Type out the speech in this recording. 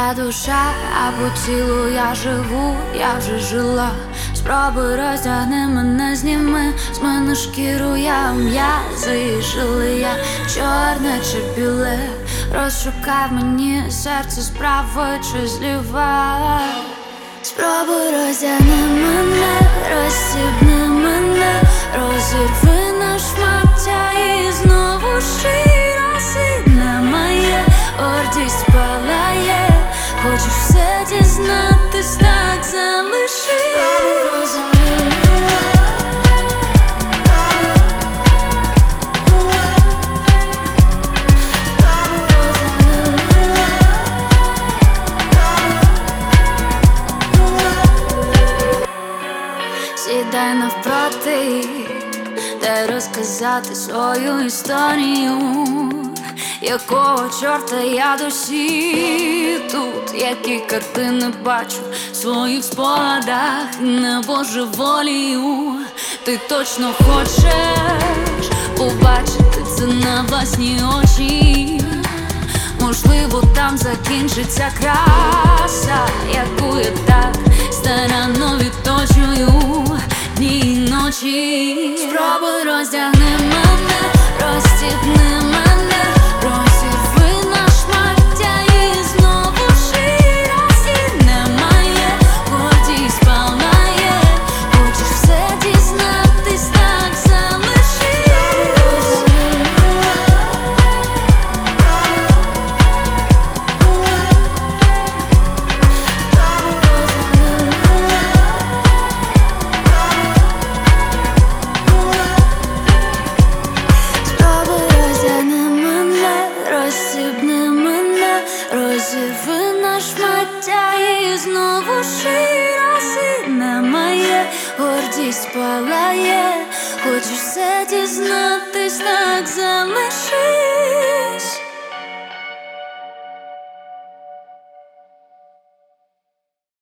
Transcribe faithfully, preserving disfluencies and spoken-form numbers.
Твоя душа, а по тілу я живу, я вже жила. Спробуй роздягни мене, зніми з мене шкіру, я м'язи жили, я чорне чи біле. Розшукай мені серце справа чи зліва. Спробуй роздягни мене, розстібни мене, розірви на шмаття і знову щиро сильна моя гордість палає. Хочу все дізнатись, так залиши. Сідай навпроти, дай розказати свою історію. Якого чорта я досі тут, які картини бачу в своїх спогадах, не божеволію. Ти точно хочеш побачити це на власні очі. Можливо, там закінчиться краса, яку я так старанно відточую дні і ночі. Спробуй роздягни мене, розстібни мене, розірви на шмаття і знову щиро сильна моя гордість палає. Хочеш все дізнатись, так залиши. Розстібни мене, розірви на шмаття і знову щиро сильна моя гордість палає. Хочу все дізнатись, так залиши.